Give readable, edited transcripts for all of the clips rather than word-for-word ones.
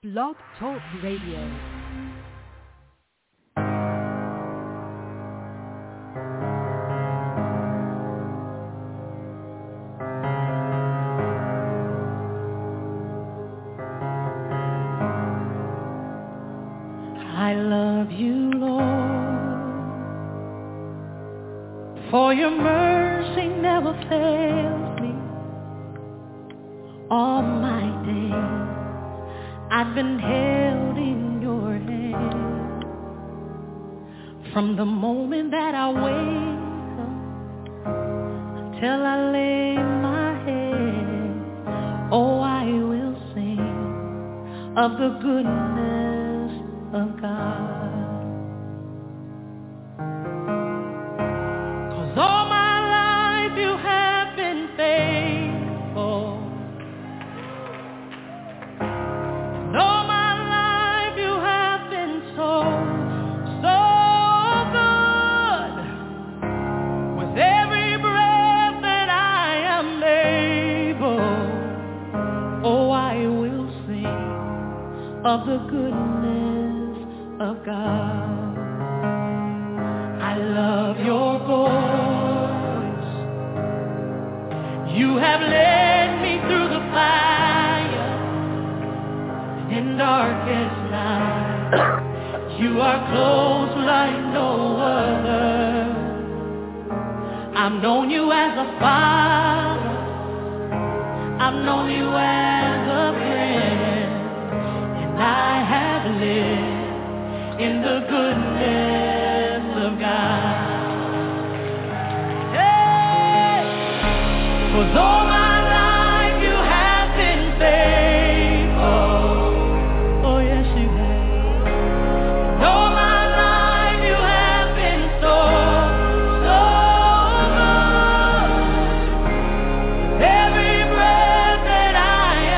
Blog Talk Radio. I love you, Lord, for your mercy never fails me. All my days I've been held in your hand. From the moment that I wake up till I lay my head, oh, I will sing of the goodness of God. 'Cause all my life you have been faithful. And all my life you have been so, so good. With every breath that I am able, oh, I will sing of the goodness of God. I love your voice. You have led me through the fire in darkest night. You are close like no other. I've known you as a father. I've known you as a friend. And I have lived in the goodness of God. Hey! 'Cause all my life you have been faithful. Oh yes you have. And all my life you have been so, so good. With every breath that I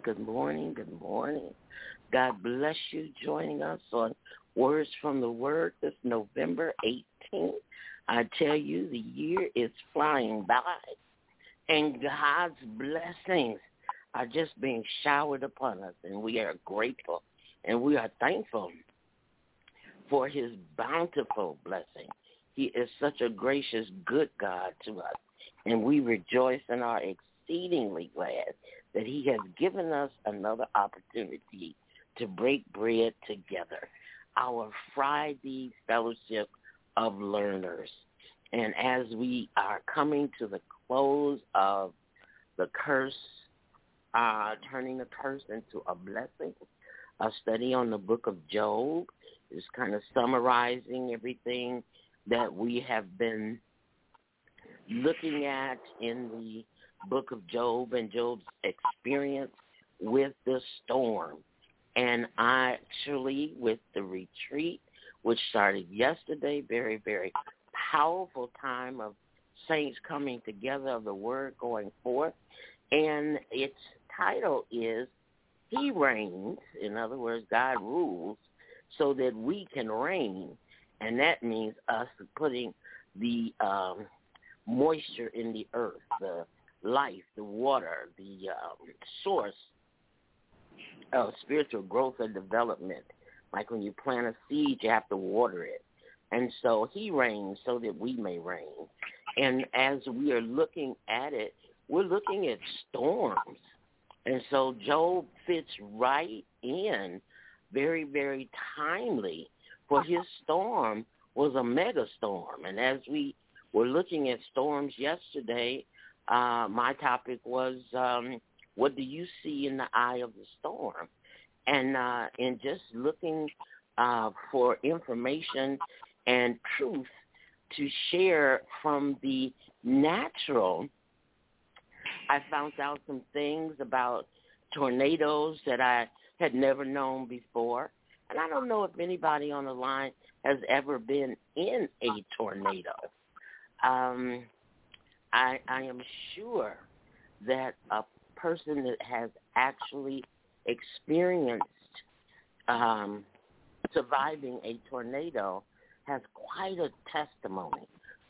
Good morning. Good morning. God bless you joining us on Words from the Word this November 18th. I tell you, the year is flying by, and God's blessings are just being showered upon us, and we are grateful, and we are thankful for his bountiful blessing. He is such a gracious, good God to us, and we rejoice and are exceedingly glad that he has given us another opportunity to break bread together, our Friday Fellowship of Learners. And as we are coming to the close of the curse, turning the curse into a blessing, a study on the book of Job is kind of summarizing everything that we have been looking at in the book of Job and Job's experience with the storm. And actually, with the retreat, which started yesterday, very, very powerful time of saints coming together, of the word going forth. And its title is He Reigns. In other words, God rules so that we can reign. And that means us putting the moisture in the earth, the life, the water, the source of spiritual growth and development. Like when you plant a seed, you have to water it. And so he reigns so that we may reign. And as we are looking at it, we're looking at storms. And so Job fits right in, very, very timely, for his storm was a mega storm. And as we were looking at storms yesterday, my topic was, what do you see in the eye of the storm? And in just looking for information and truth to share from the natural, I found out some things about tornadoes that I had never known before. And I don't know if anybody on the line has ever been in a tornado. I am sure that a person that has actually experienced surviving a tornado has quite a testimony.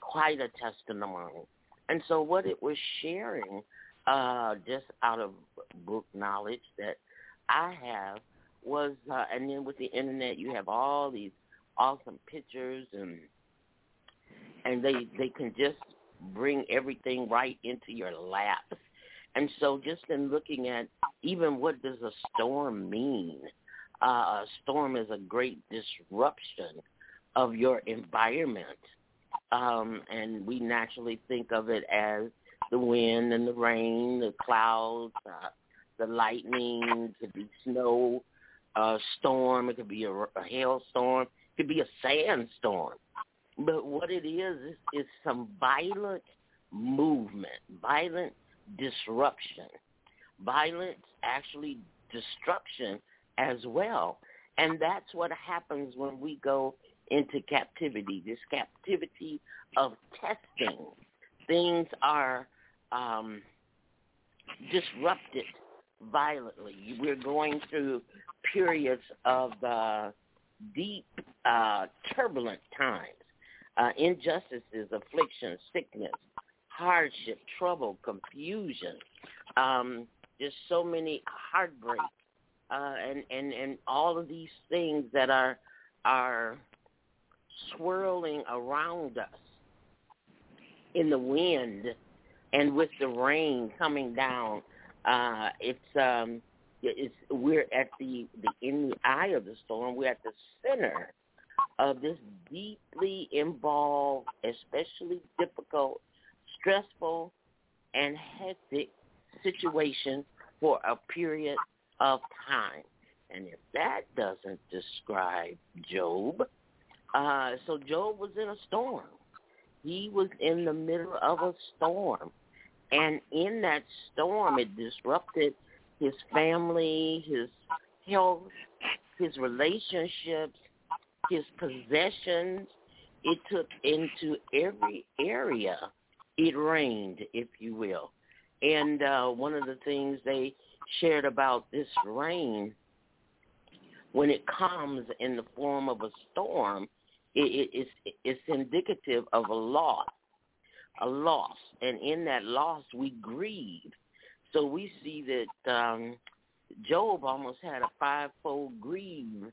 And so what it was sharing, just out of book knowledge that I have, was, and then with the internet, you have all these awesome pictures, and they can just bring everything right into your lap. And so just in looking at even what does a storm mean, a storm is a great disruption of your environment. And we naturally think of it as the wind and the rain, the clouds, the lightning, it could be snow, storm, it could be a hailstorm, it could be a sandstorm. But what it is some violent movement, violent disruption, violent actually destruction as well. And that's what happens when we go into captivity, this captivity of testing. Things are disrupted violently. We're going through periods of deep, turbulent times. Injustices, affliction, sickness, hardship, trouble, confusion, just so many heartbreak, and all of these things that are swirling around us in the wind and with the rain coming down. We're at in the eye of the storm. We're at the center of this deeply involved, especially difficult, stressful, and hectic situation for a period of time. And if that doesn't describe Job, so Job was in a storm. He was in the middle of a storm. And in that storm, it disrupted his family, his health, his relationships, his possessions. It took into every area. It rained, if you will. And one of the things they shared about this rain. When it comes in the form of a storm, it's indicative of a loss. And in that loss, we grieve. So we see that Job almost had a fivefold grieving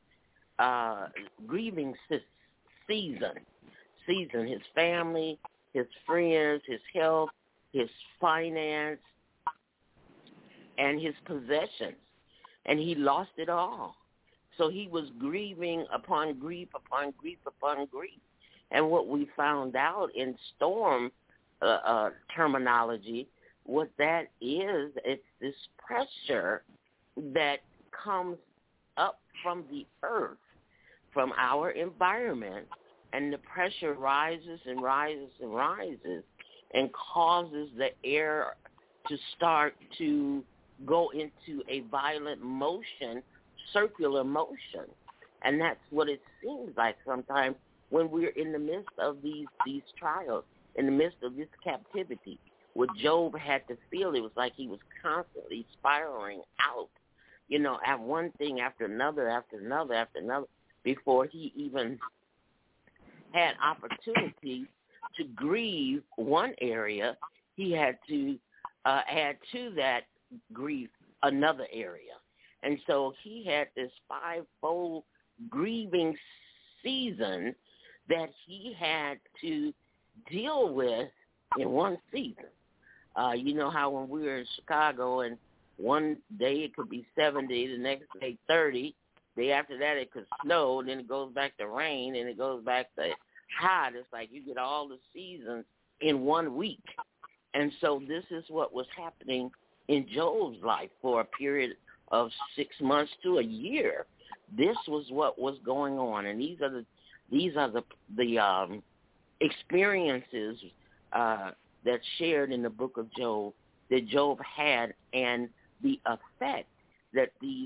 season. His family, his friends, his health, his finance, and his possessions. And he lost it all. So he was grieving upon grief, upon grief, upon grief. And what we found out in storm terminology, what that is, it's this pressure that comes up from the earth, from our environment, and the pressure rises and rises and rises and causes the air to start to go into a violent motion, circular motion. And that's what it seems like sometimes when we're in the midst of these trials, in the midst of this captivity. What Job had to feel, it was like he was constantly spiraling out, at one thing after another, before he even had opportunity to grieve one area. He had to add to that grief another area. And so he had this fivefold grieving season that he had to deal with in one season. You know how when we were in Chicago and one day it could be 70, the next day 30, day after that it could snow, and then it goes back to rain, and it goes back to hot. It's like you get all the seasons in 1 week. And so this is what was happening in Job's life for a period of 6 months to a year. This was what was going on, and these are the experiences that's shared in the book of Job that Job had, and the effect that these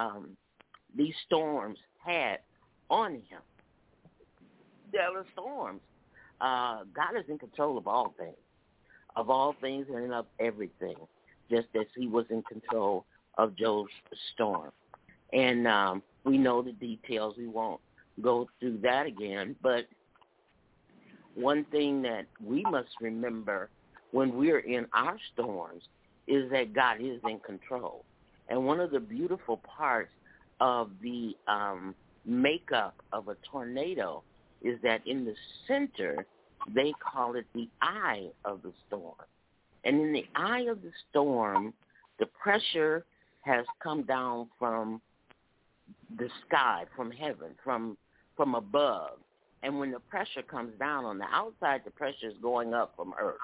storms had on him. There were storms. God is in control of all things and of everything, just as he was in control of Job's storm. And we know the details. We won't go through that again, but one thing that we must remember when we're in our storms is that God is in control. And one of the beautiful parts of the makeup of a tornado is that in the center, they call it the eye of the storm. And in the eye of the storm, the pressure has come down from the sky, from heaven, from above. And when the pressure comes down on the outside, the pressure is going up from earth.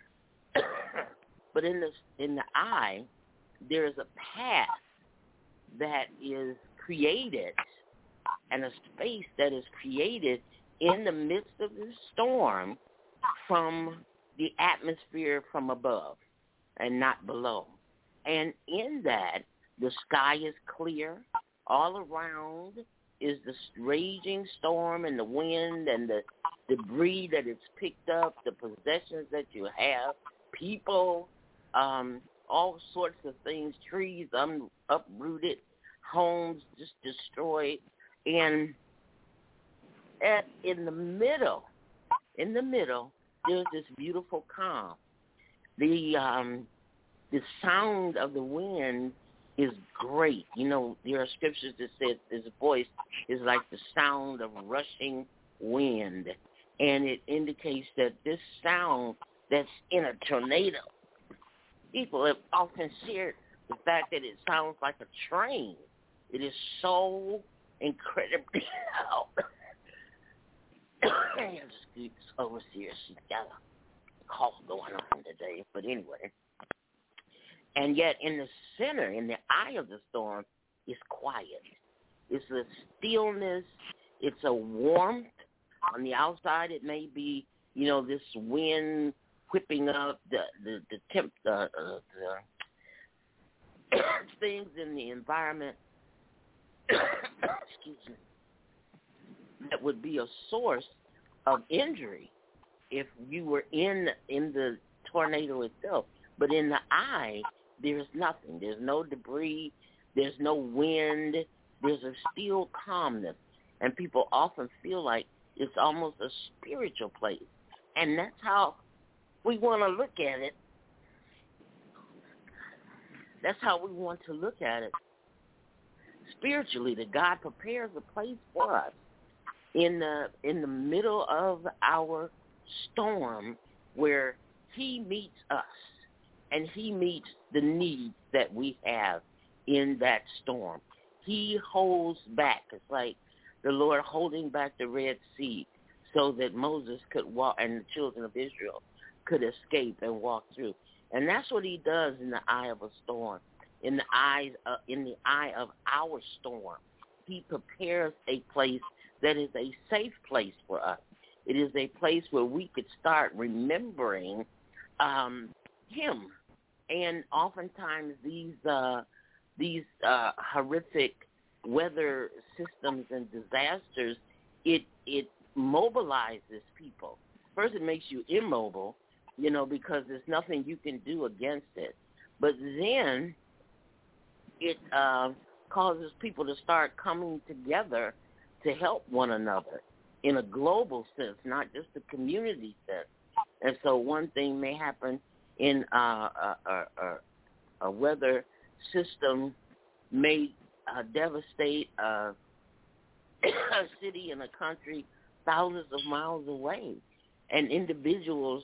But in the eye, there is a path that is created and a space that is created in the midst of the storm from the atmosphere from above and not below. And in that, the sky is clear. All around is the raging storm and the wind and the debris that it's picked up, the possessions that you have, people, all sorts of things, trees uprooted, homes just destroyed. And in the middle, there's this beautiful calm. The sound of the wind is great. You know, there are scriptures that say his voice is like the sound of rushing wind. And it indicates that this sound that's in a tornado, people have often shared the fact that it sounds like a train. It is so incredibly loud. This overseer, she's got a call going on today. But anyway. And yet in the center, in the eye of the storm, is quiet. It's a stillness. It's a warmth. On the outside, it may be, you know, this wind whipping up the things in the environment, excuse me, that would be a source of injury if you were in the tornado itself. But in the eye, there's nothing. There's no debris. There's no wind. There's a still calmness. And people often feel like it's almost a spiritual place. And that's how we want to look at it. That's how we want to look at it. Spiritually, that God prepares a place for us in the middle of our storm where he meets us and he meets the needs that we have in that storm. He holds back. It's like the Lord holding back the Red Sea so that Moses could walk and the children of Israel could escape and walk through. And that's what he does in the eye of a storm. In the eye of our storm, he prepares a place that is a safe place for us. It is a place where we could start remembering him. And oftentimes these horrific weather systems and disasters, it mobilizes people. First, it makes you immobile, because there's nothing you can do against it. But then it causes people to start coming together to help one another in a global sense, not just a community sense. And so one thing may happen in a weather system may devastate a city and a country thousands of miles away. And individuals,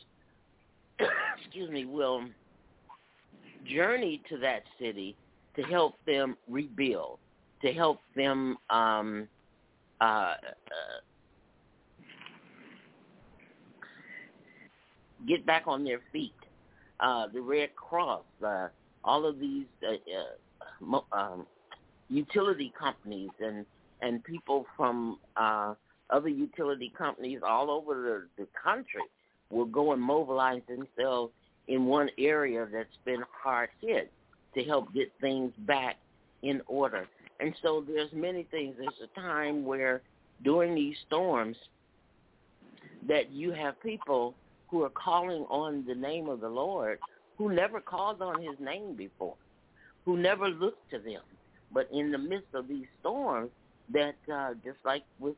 will journey to that city to help them rebuild, to help them get back on their feet. The Red Cross, all of these utility companies and people from other utility companies all over the country will go and mobilize themselves in one area that's been hard hit to help get things back in order. And so there's many things. There's a time where during these storms that you have people who are calling on the name of the Lord who never called on his name before, who never looked to them. But in the midst of these storms, that just like with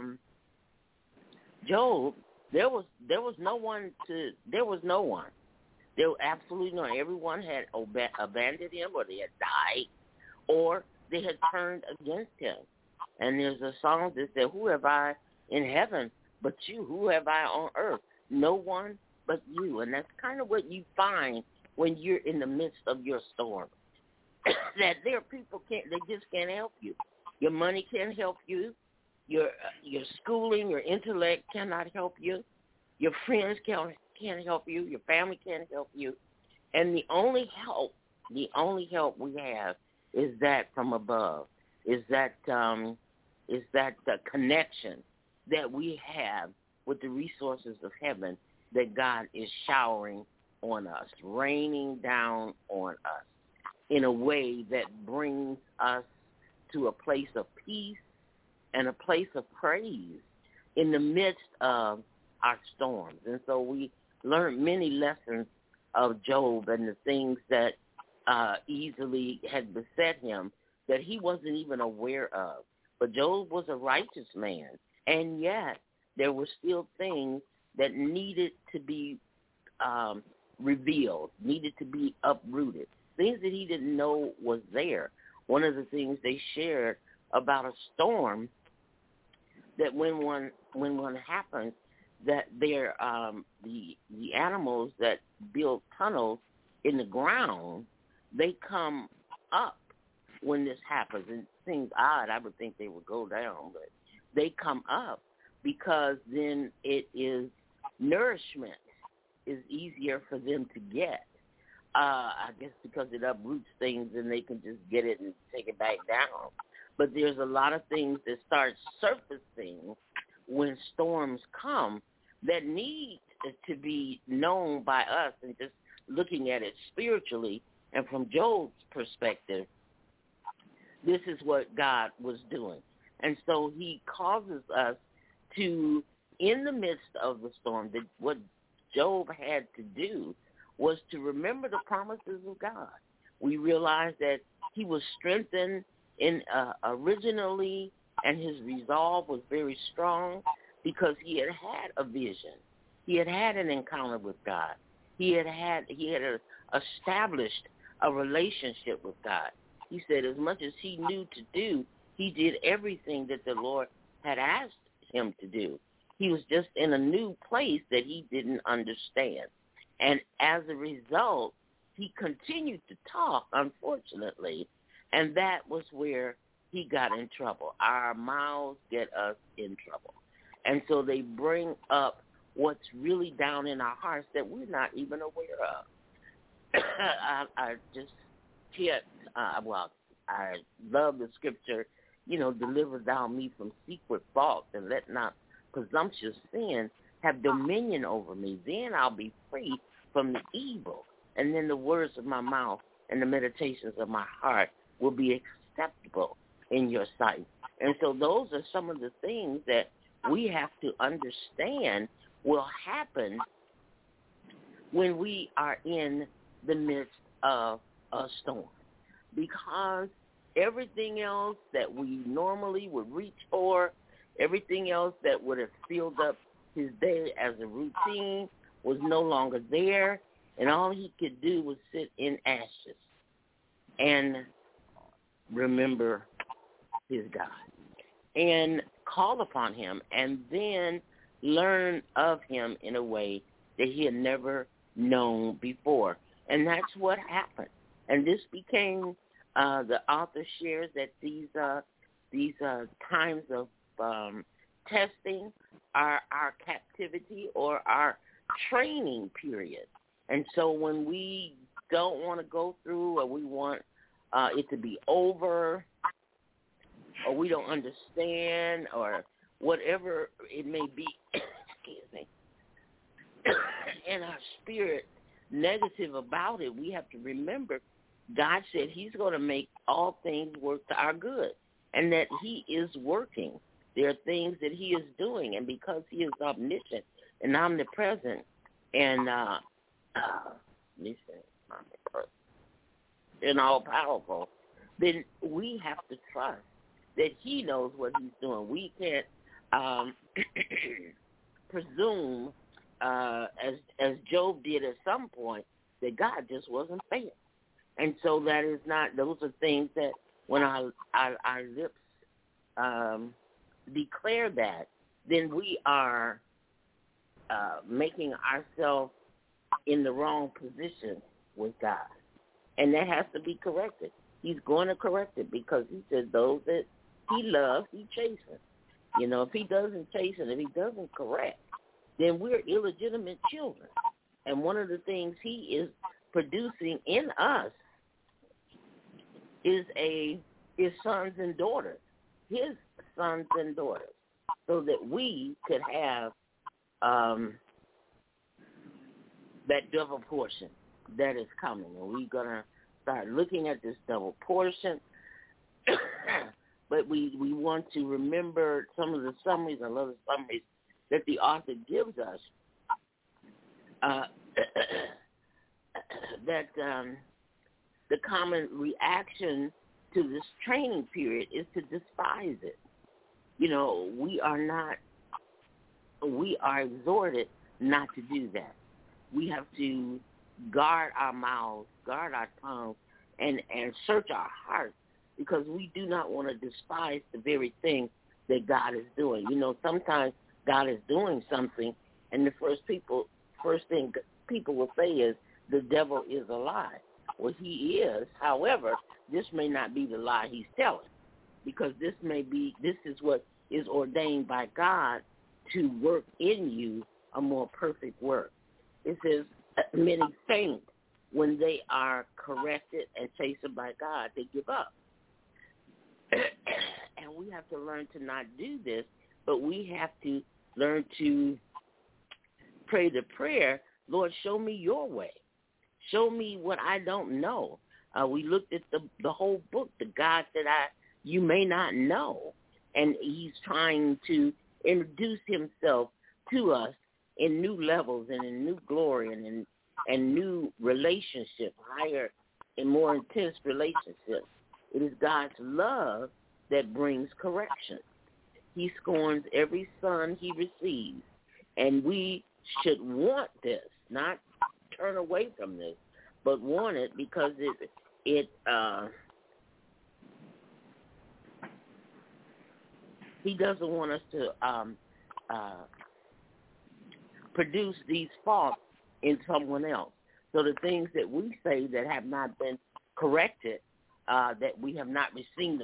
Job, there was no one. There was absolutely no one. Everyone had abandoned him, or they had died, or they had turned against him. And there's a song that said, "Who have I in heaven but you? Who have I on earth? No one but you." And that's kind of what you find when you're in the midst of your storm. That there are people they just can't help you. Your money can't help you. Your schooling, your intellect cannot help you. Your friends can't help you. Your family can't help you. And the only help we have is that from above. Is that the connection that we have with the resources of heaven that God is showering on us, raining down on us in a way that brings us to a place of peace and a place of praise in the midst of our storms. And so we learned many lessons of Job and the things that easily had beset him that he wasn't even aware of. But Job was a righteous man, and yet there were still things that needed to be revealed, needed to be uprooted, things that he didn't know was there. One of the things they shared about a storm, that when one happens, that they're the animals that build tunnels in the ground, they come up when this happens. And it seems odd. I would think they would go down, but they come up because then it is nourishment is easier for them to get. I guess because it uproots things and they can just get it and take it back down. But there's a lot of things that start surfacing when storms come that need to be known by us, and just looking at it spiritually and from Job's perspective, this is what God was doing. And so he causes us to, in the midst of the storm, that what Job had to do was to remember the promises of God. We realize that he was strengthened originally, and his resolve was very strong because he had had a vision. He had had an encounter with God. He had established a relationship with God. He said as much as he knew to do, he did everything that the Lord had asked him to do. He was just in a new place that he didn't understand. And as a result, he continued to talk, unfortunately, and that was where he got in trouble. Our mouths get us in trouble. And so they bring up what's really down in our hearts that we're not even aware of. I just can't, I love the scripture, deliver thou me from secret faults, and let not presumptuous sin have dominion over me. Then I'll be free from the evil. And then the words of my mouth and the meditations of my heart will be acceptable in your sight. And so those are some of the things that we have to understand will happen when we are in the midst of a storm. Because everything else that we normally would reach for, everything else that would have filled up his day as a routine was no longer there, and all he could do was sit in ashes and remember his God and call upon him and then learn of him in a way that he had never known before. And that's what happened. And this became, the author shares that these times of testing are our captivity or our training period. And so when we don't want to go through, or we want it to be over, or we don't understand, or whatever it may be, excuse me, and our spirit negative about it, we have to remember God said he's going to make all things work to our good, and that he is working. There are things that he is doing, and because he is omniscient and omnipresent and and all-powerful, then we have to trust that he knows what he's doing. We can't presume, as Job did at some point, that God just wasn't fair. And so that is not, those are things that when our lips declare that, then we are making ourselves in the wrong position with God. And that has to be corrected. He's going to correct it because he says those that he loves, he chastens. If he doesn't chasten, if he doesn't correct, then we're illegitimate children. And one of the things he is producing in us is sons and daughters, his sons and daughters, so that we could have that double portion that is coming. And we're going to start looking at this double portion. But we want to remember some of the summaries, I love the summaries that the author gives us, that the common reaction to this training period is to despise it. We are exhorted not to do that. We have to guard our mouths, guard our tongues, and search our hearts, because we do not want to despise the very thing that God is doing. Sometimes God is doing something, and the first thing people will say is, the devil is a lie. Well, he is. However, this may not be the lie he's telling, because this is what is ordained by God to work in you a more perfect work. It says, many faint when they are corrected and chastened by God. They give up. And we have to learn to not do this, but we have to learn to pray the prayer, Lord, show me your way. Show me what I don't know. We looked at the whole book, the God that you may not know. And he's trying to introduce himself to us in new levels and in new glory and new relationship, higher and more intense relationships. It is God's love that brings correction. He scorns every son he receives, and we should want this, not turn away from this, but want it because he doesn't want us to produce these faults in someone else. So the things that we say that have not been corrected, that we have not received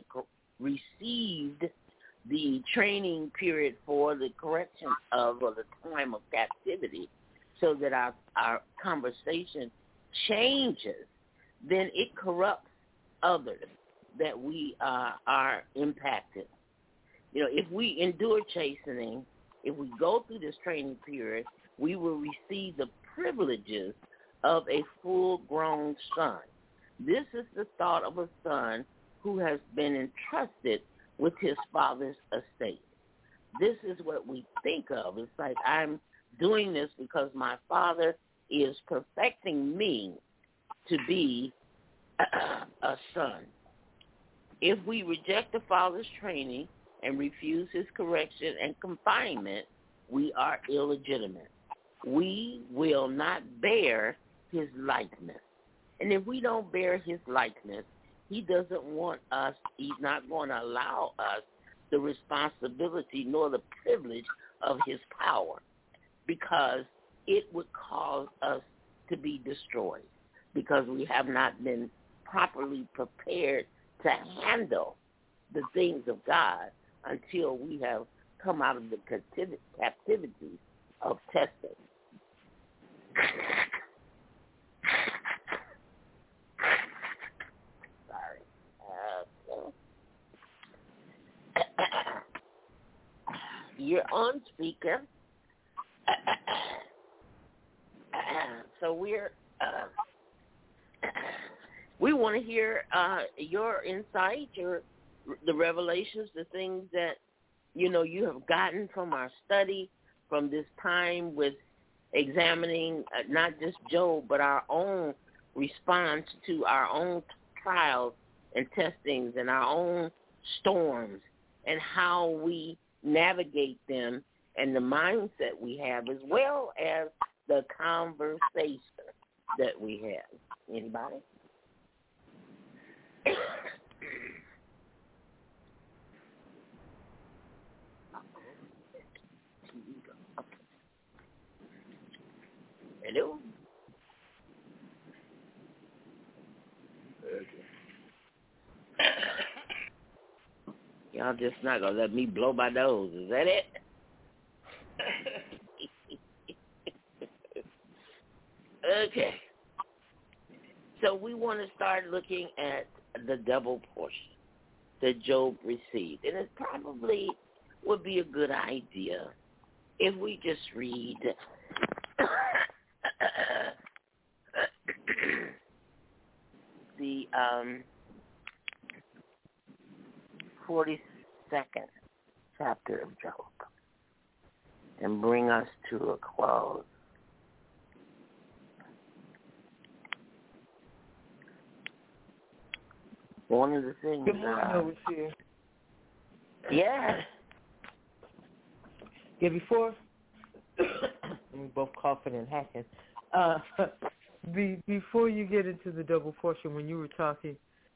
the training period for the correction of, or the time of captivity, so that our conversation changes, then it corrupts others that we are impacted. You know, if we endure chastening, if we go through this training period, we will receive the privileges of a full-grown son. This is the thought of a son who has been entrusted with his father's estate. This is what we think of. It's like, I'm doing this because my father is perfecting me to be a son. If we reject the father's training and refuse his correction and confinement, we are illegitimate. We will not bear his likeness. And if we don't bear his likeness, he doesn't want us, he's not going to allow us the responsibility nor the privilege of his power, because it would cause us to be destroyed, because we have not been properly prepared to handle the things of God until we have come out of the captivity of testing. Sorry. You're on speaker. So we want to hear your insight, the revelations, the things that you have gotten from our study, from this time with examining not just Job, but our own response to our own trials and testings and our own storms, and how we navigate them, and the mindset we have, as well as the conversation that we have. Anybody? Hello? Okay. Y'all just not going to let me blow my nose. Is that it? Okay. So we want to start looking at the double portion that Job received. And it probably would be a good idea if we just read the 42nd chapter of Job and bring us to a close. One of the things. Good morning, Overseer. Yeah. Yeah, before we're both coughing and hacking. Before you get into the double portion, when you were talking,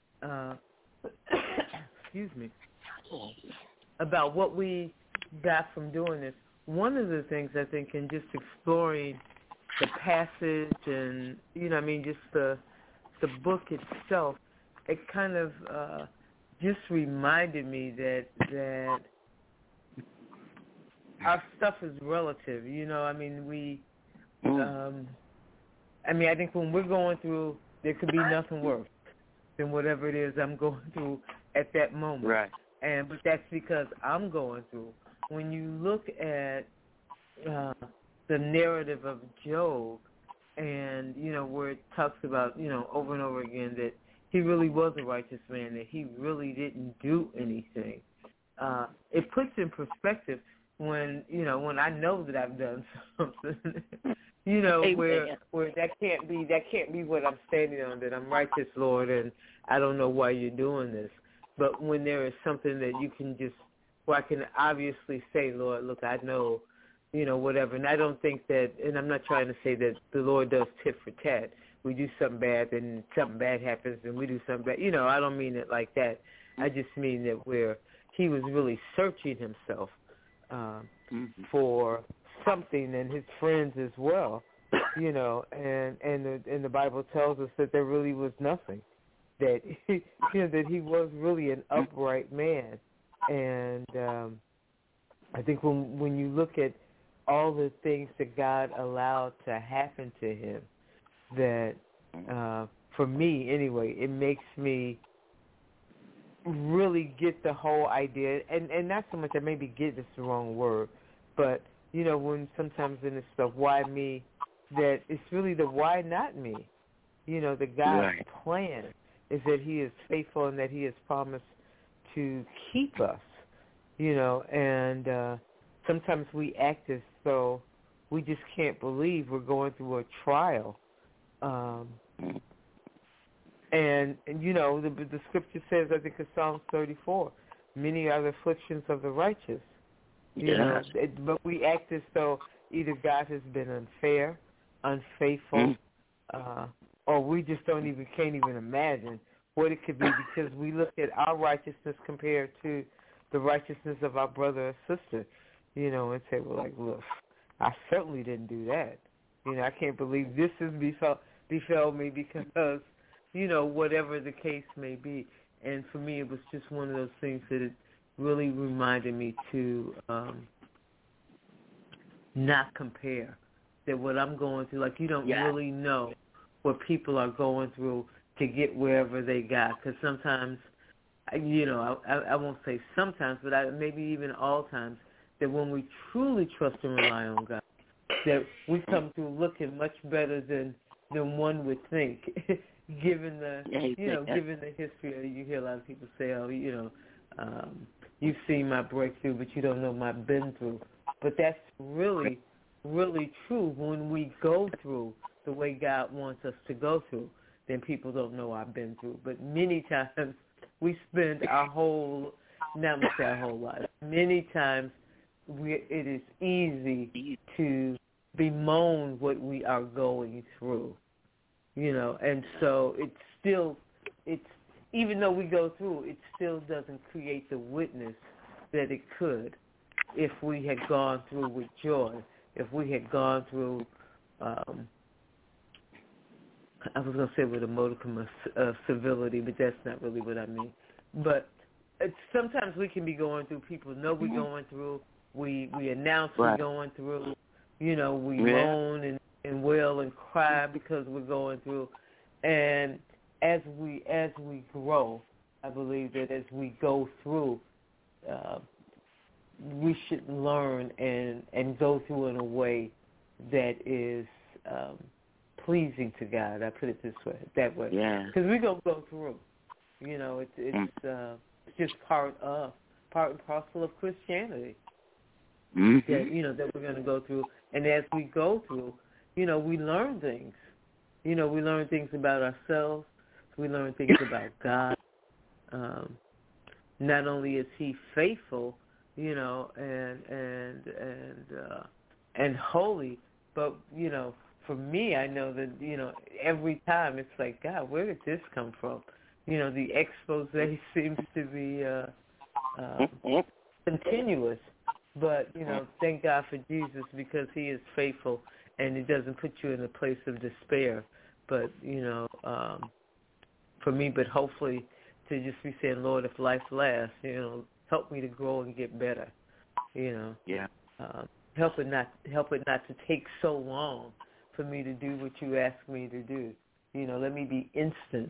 excuse me, about what we got from doing this, one of the things I think in just exploring the passage and just the book itself, it kind of just reminded me that our stuff is relative. I think when we're going through, there could be nothing worse than whatever it is I'm going through at that moment. Right. But that's because I'm going through. When you look at the narrative of Job, and where it talks about over and over again that he really was a righteous man, that he really didn't do anything. It puts in perspective when I know that I've done something you know, Amen. where that can't be what I'm standing on, that I'm righteous, Lord, and I don't know why you're doing this. But when there is something that you can just, where I can obviously say, Lord, look, I know, you know, whatever. And I don't think that, and I'm not trying to say that the Lord does tit for tat. We do something bad, and something bad happens, and we do something bad. You know, I don't mean it like that. I just mean that where he was really searching himself for something, and his friends as well, you know, and the Bible tells us that there really was nothing, that he, you know, that he was really an upright man. And I think when you look at all the things that God allowed to happen to him, that for me anyway, it makes me really get the whole idea, and not so much, I maybe get this the wrong word, but you know, when sometimes in this stuff, why me, that it's really the why not me. You know, the God's plan is that he is faithful and that he has promised to keep us, you know, and sometimes we act as though we just can't believe we're going through a trial. And you know, the scripture says, I think it's Psalms 34, many are the afflictions of the righteous. You know, but we act as though either God has been unfair, unfaithful, or we just can't even imagine what it could be, because we look at our righteousness compared to the righteousness of our brother or sister, you know, and say, well, like, look, I certainly didn't do that. You know, I can't believe this has befell me because, you know, whatever the case may be. And for me, it was just one of those things that it really reminded me to not compare. That what I'm going through, like, you don't really know what people are going through to get wherever they got. Because sometimes, you know, I won't say sometimes, but maybe even all times, that when we truly trust and rely on God, that we come through looking much better than one would think, given the given the history. You hear a lot of people say, oh, you know, you've seen my breakthrough, but you don't know my been through. But that's really, really true. When we go through the way God wants us to go through, then people don't know I've been through. But many times we spend our whole, not say our whole life, many times it is easy to bemoan what we are going through, you know, and so it's even though we go through, it still doesn't create the witness that it could if we had gone through with joy, if we had gone through, I was going to say with a modicum of civility, but that's not really what I mean. But sometimes we can be going through, people know we're going through, we announce we're going through, you know, we moan and wail and cry because we're going through. And as we grow, I believe that as we go through, we should learn and go through in a way that is pleasing to God. I put it that way. Yeah. Because we're going to go through. You know, it's just part and parcel of Christianity. That, you know, that we're going to go through. And as we go through, you know, we learn things. You know, we learn things about ourselves. We learn things about God. Not only is he faithful, you know, and holy, but, you know, for me, I know that, you know, every time it's like, God, where did this come from? You know, the expose seems to be continuous. But, you know, thank God for Jesus, because he is faithful and he doesn't put you in a place of despair. But, you know, for me, but hopefully to just be saying, Lord, if life lasts, you know, help me to grow and get better, you know. Yeah. Help it not to take so long for me to do what you ask me to do. You know, let me be instant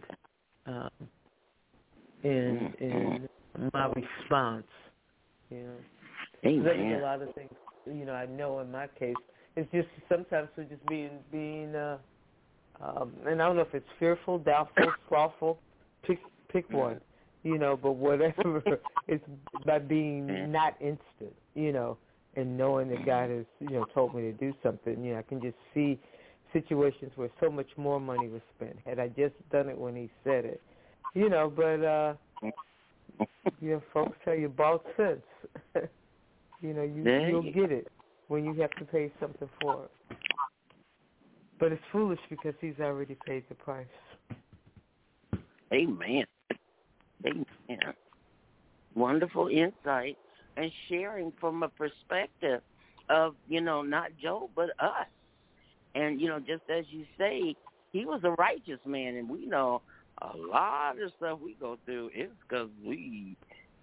in my response, you know. There's a lot of things, you know, I know in my case, it's just sometimes we're just being and I don't know if it's fearful, doubtful, slothful, pick one, you know, but whatever, it's by being not instant, you know, and knowing that God has, told me to do something. I can just see situations where so much more money was spent. Had I just done it when he said it, but folks tell you about sense. You'll get it when you have to pay something for it. But it's foolish because he's already paid the price. Amen. Wonderful insight and sharing from a perspective of, not Job, but us. And, just as you say, he was a righteous man, and we know a lot of stuff we go through is because we,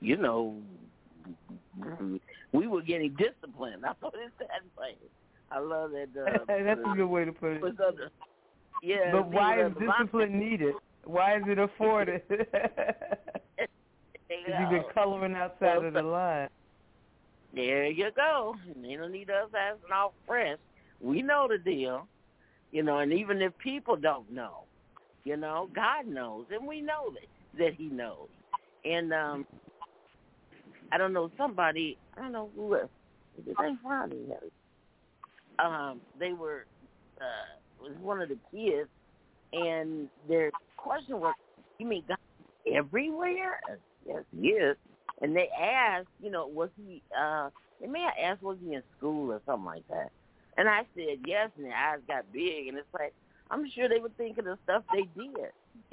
we were getting disciplined. I thought it's that way. I love that. That's a good way to put it. Yeah. But why is discipline needed? Why is it afforded? Because you've been coloring outside of the line. There you go. They don't need us asking all fresh. We know the deal, and even if people don't know, God knows, and we know that he knows. And I don't know, somebody, I don't know who else, they Friday, they were, was one of the kids, and their question was, you mean God everywhere? Yes, he is. And they asked, was he, they may have asked, was he in school or something like that? And I said, yes, and their eyes got big, and it's like, I'm sure they were thinking of stuff they did,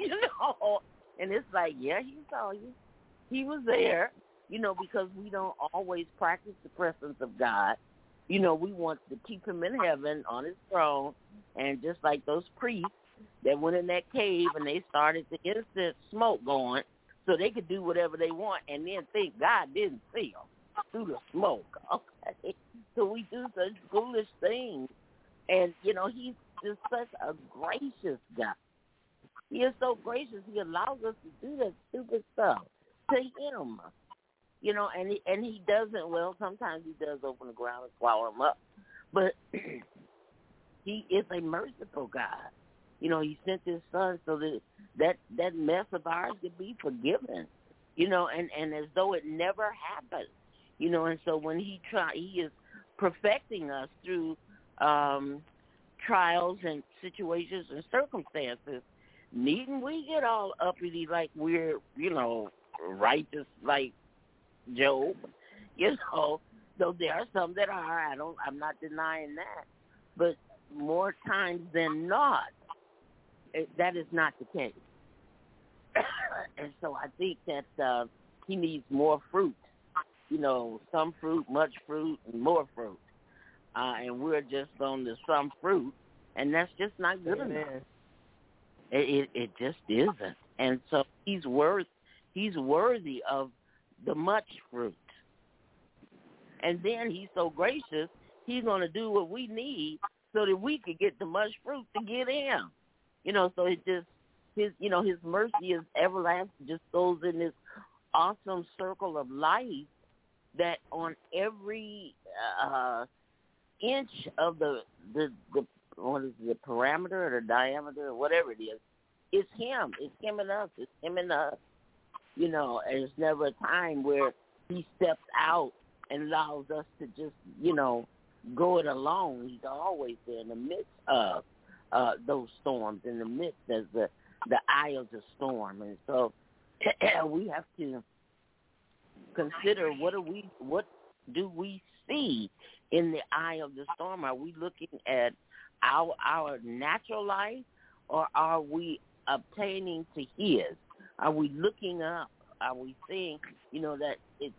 And it's like, yeah, he saw you. He was there, because we don't always practice the presence of God. We want to keep him in heaven on his throne, and just like those priests that went in that cave and they started the instant smoke going so they could do whatever they want and then think God didn't see them through the smoke, okay? So we do such foolish things. And, he's just such a gracious God. He is so gracious. He allows us to do that stupid stuff to him. And he doesn't, well, sometimes he does open the ground and swallow him up. But he is a merciful God. He sent his son so that mess of ours could be forgiven, and as though it never happened, and so when he is perfecting us through trials and situations and circumstances. Needn't we get all uppity like we're, righteous like Job? Though there are some that are, I'm not denying that. But more times than not, that is not the case. And so I think that he needs more fruit. Some fruit, much fruit, and more fruit. And we're just on the some fruit, and that's just not good enough. It just isn't. And so he's worthy of the much fruit. And then he's so gracious, he's going to do what we need so that we could get the much fruit to get him. So it just, his mercy is everlasting, just goes in this awesome circle of life that on every inch of the what is it, the parameter or the diameter or whatever it is, it's him. It's him and us. It's him and us. And there's never a time where he steps out and allows us to just, go it alone. He's always there in the midst of those storms, in the midst of the eye of the storm. And so we have to consider what do we see in the eye of the storm? Are we looking at our natural life, or are we obtaining to his? Are we looking up? Are we seeing, that it's,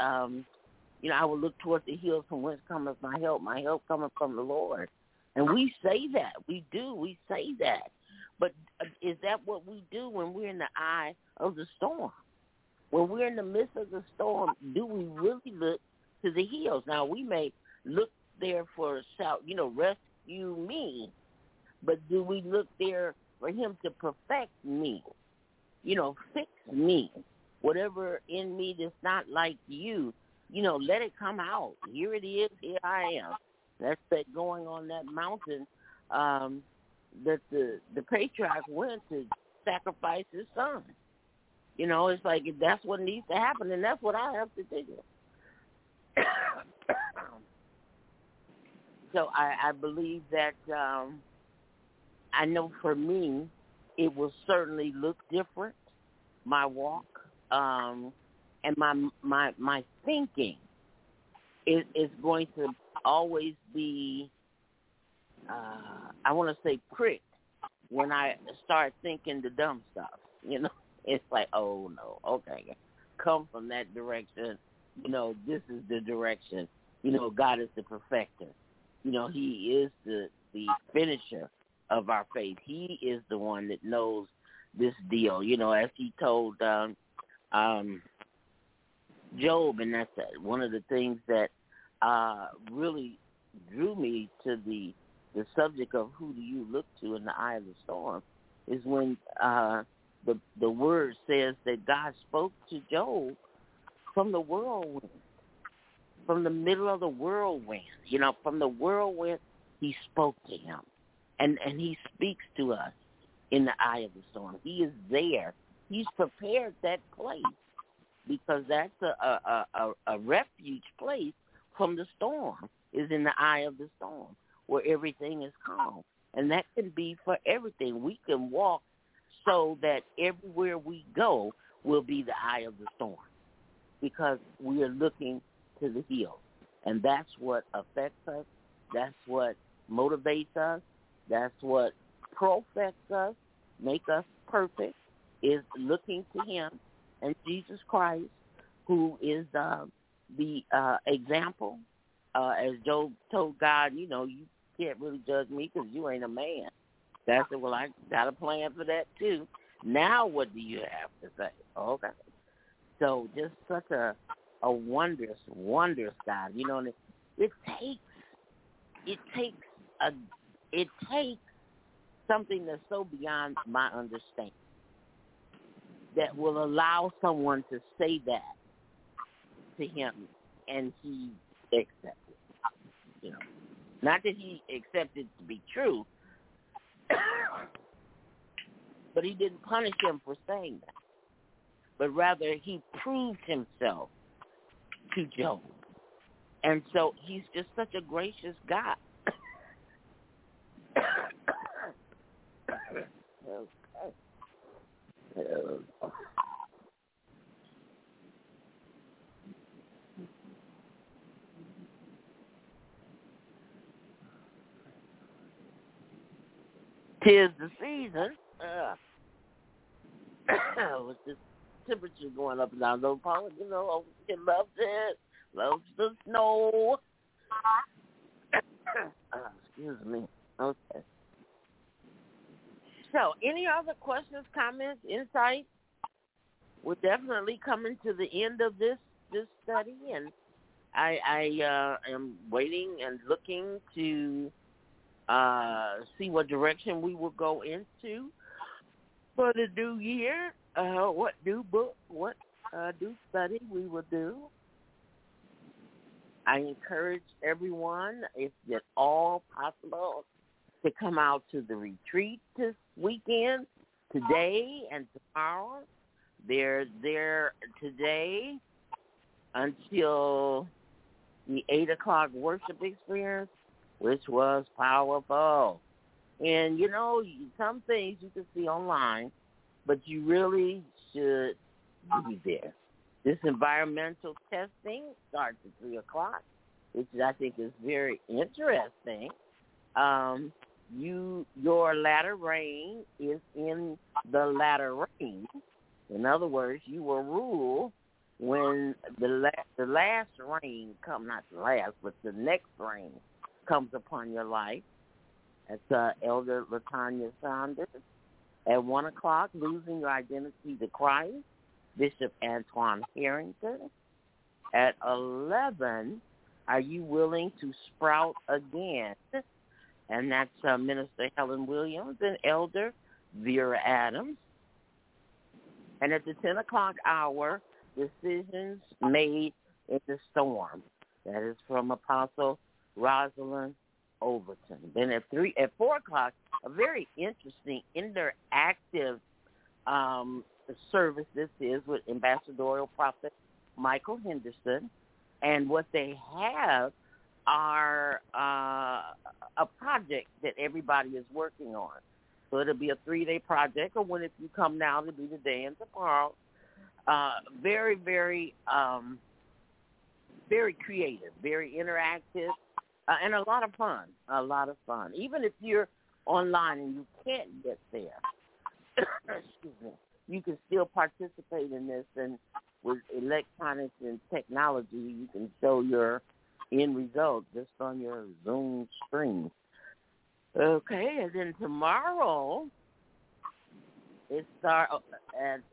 I will look towards the hills from whence cometh my help. My help cometh from the Lord. And we say that. We do. We say that. But is that what we do when we're in the eye of the storm? When we're in the midst of the storm, do we really look to the hills? Now, we may look there for rescue me, but do we look there for him to perfect me? Fix me. Whatever in me that's not like you, let it come out. Here it is. Here I am. That's that going on that mountain that the patriarch went to sacrifice his son. It's like that's what needs to happen, and that's what I have to do. So I believe that I know for me, it will certainly look different, my walk, and my thinking is going to always be, I want to say pricked when I start thinking the dumb stuff. It's like, oh no, okay, come from that direction. This is the direction. God is the perfecter. He is the finisher of our faith. He is the one that knows this deal. As he told Job, and that's one of the things that really drew me to the subject of who do you look to in the eye of the storm, is when the word says that God spoke to Job from the whirlwind, from the middle of the whirlwind. From the whirlwind, he spoke to him. And he speaks to us in the eye of the storm. He is there. He's prepared that place because that's a refuge place from the storm, is in the eye of the storm where everything is calm. And that can be for everything. We can walk so that everywhere we go will be the eye of the storm because we are looking to the hills. And that's what affects us. That's what motivates us. That's what perfects us, make us perfect, is looking to him and Jesus Christ, who is the example. As Job told God, you can't really judge me because you ain't a man. God said, well, I got a plan for that too. Now what do you have to say? Okay. So just such a wondrous, wondrous God. And it takes something that's so beyond my understanding that will allow someone to say that to him and he accepts it. Not that he accepted it to be true, but he didn't punish him for saying that. But rather he proved himself to Job. And so he's just such a gracious God. Tis the season. With this temperature going up and down, Paula, it loves it. Loves the snow. Excuse me. Okay. So, any other questions, comments, insights? We're definitely coming to the end of this study, and I am waiting and looking to see what direction we will go into for the new year. What new book, what new study we will do. I encourage everyone, if at all possible, to come out to the retreat this weekend, today and tomorrow. They're there today until the 8 o'clock worship experience, which was powerful. And, some things you can see online, but you really should be there. This environmental testing starts at 3 o'clock, which I think is very interesting. Your latter rain is in the latter rain. In other words, you will rule when the last rain comes, not the last, but the next rain comes upon your life. That's Elder LaTanya Saunders. At 1 o'clock, Losing Your Identity to Christ, Bishop Antoine Harrington. At 11, Are You Willing to Sprout Again? And that's Minister Helen Williams and Elder Vera Adams. And at the 10 o'clock hour, Decisions Made in the Storm. That is from Apostle Rosalind Overton. Then at 4 o'clock, a very interesting interactive service this is with Ambassadorial Prophet Michael Henderson. And what they have are a project that everybody is working on. So it'll be a 3-day project, or when if you come now, it'll be today and tomorrow. Very, very, very creative, very interactive, and a lot of fun. A lot of fun. Even if you're online and you can't get there, excuse me, you can still participate in this. And with electronics and technology, you can show your end result just on your Zoom screen. Okay, and then tomorrow it starts at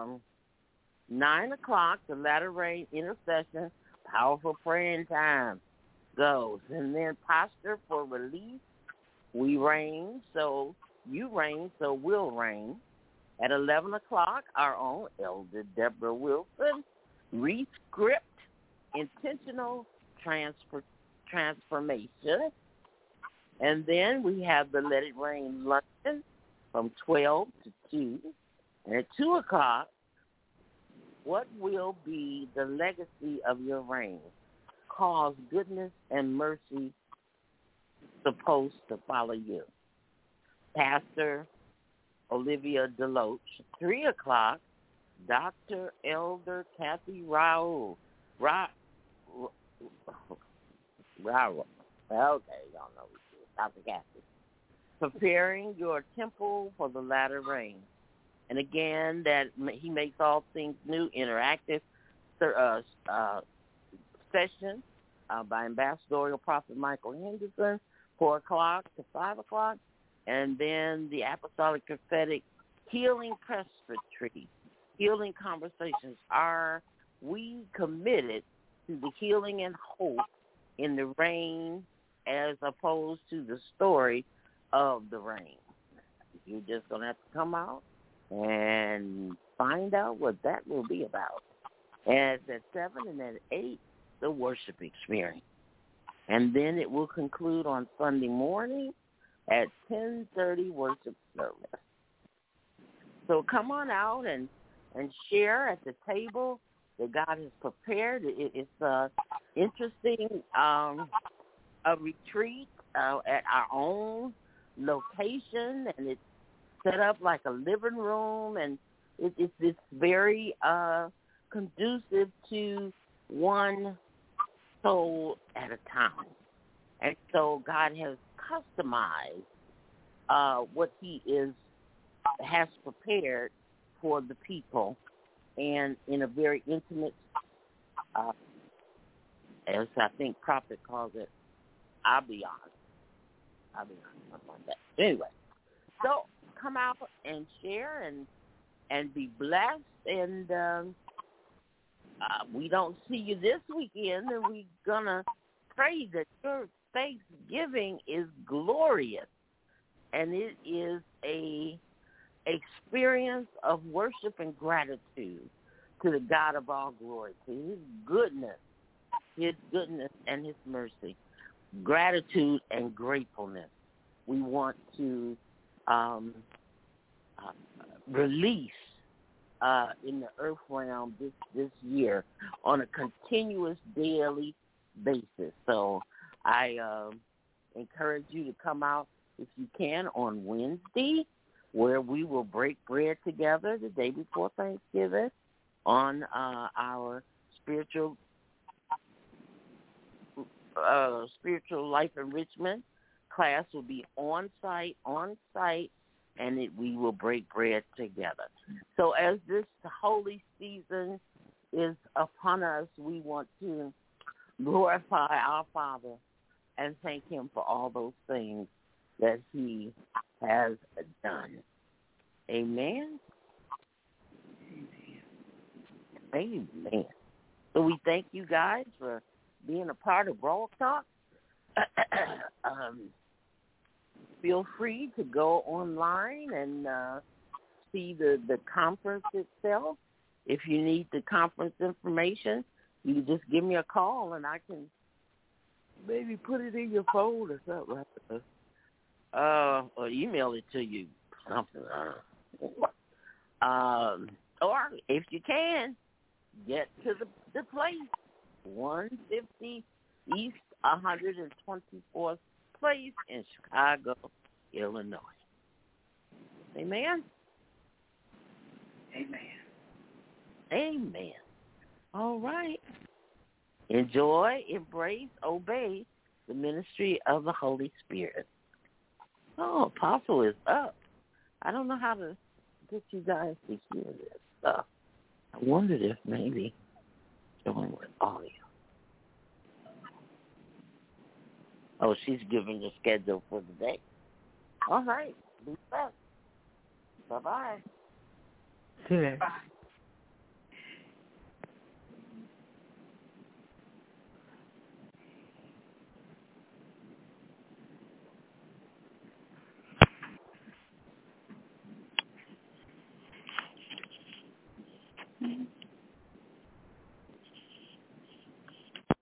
9 o'clock, the latter rain intercession, powerful praying time goes. And then posture for release, we reign, so you reign, so we'll reign. At 11 o'clock, our own Elder Deborah Wilson, rescript, intentional transformation. And then we have the Let It Rain luncheon from 12 to 2. And at 2 o'clock, what will be the legacy of your reign? Cause goodness and mercy supposed to follow you. Pastor Olivia Deloach. 3 o'clock, Dr. Elder Kathy Raoul. Raoul. Okay, y'all know who she is. Dr. Kathy. Preparing your temple for the latter rain. And again, that he makes all things new, interactive session by Ambassadorial Prophet Michael Henderson, 4 o'clock to 5 o'clock. And then the Apostolic Prophetic Healing Presbytery, Healing Conversations. Are we committed to the healing and hope in the rain as opposed to the story of the rain? You're just going to have to come out and find out what that will be about. And it's at 7 and at 8, the worship experience. And then it will conclude on Sunday morning at 10:30 worship service. So come on out and share at the table that God has prepared. It's interesting, a retreat at our own location, and it's set up like a living room, and it's very conducive to one soul at a time. And so God has customized what he has prepared for the people, and in a very intimate, as I think Prophet calls it, ambiance, something like that. Anyway, so come out and share and be blessed, and we don't see you this weekend, and we're going to pray that your Thanksgiving is glorious, and it is a experience of worship and gratitude to the God of all glory, to his goodness and his mercy, gratitude and gratefulness. We want to release in the earth realm this year on a continuous daily basis. So I encourage you to come out if you can on Wednesday, where we will break bread together the day before Thanksgiving on our spiritual life enrichment class. Will be on site, and we will break bread together. So as this holy season is upon us, we want to glorify our Father and thank him for all those things that he has done. Amen. Amen. So we thank you guys for being a part of Raw Talk. Feel free to go online and see the conference itself. If you need the conference information, you can just give me a call, and I can maybe put it in your phone or something. Or email it to you, something. Or if you can, get to the place, 150 East 124th place in Chicago, Illinois. Amen? Amen. All right. Enjoy, embrace, obey the ministry of the Holy Spirit. Oh, Apostle is up. I don't know how to get you guys to hear this stuff. I wondered if maybe join with audio. Oh, she's giving the schedule for the day. All right. Be blessed. Bye-bye. See you later.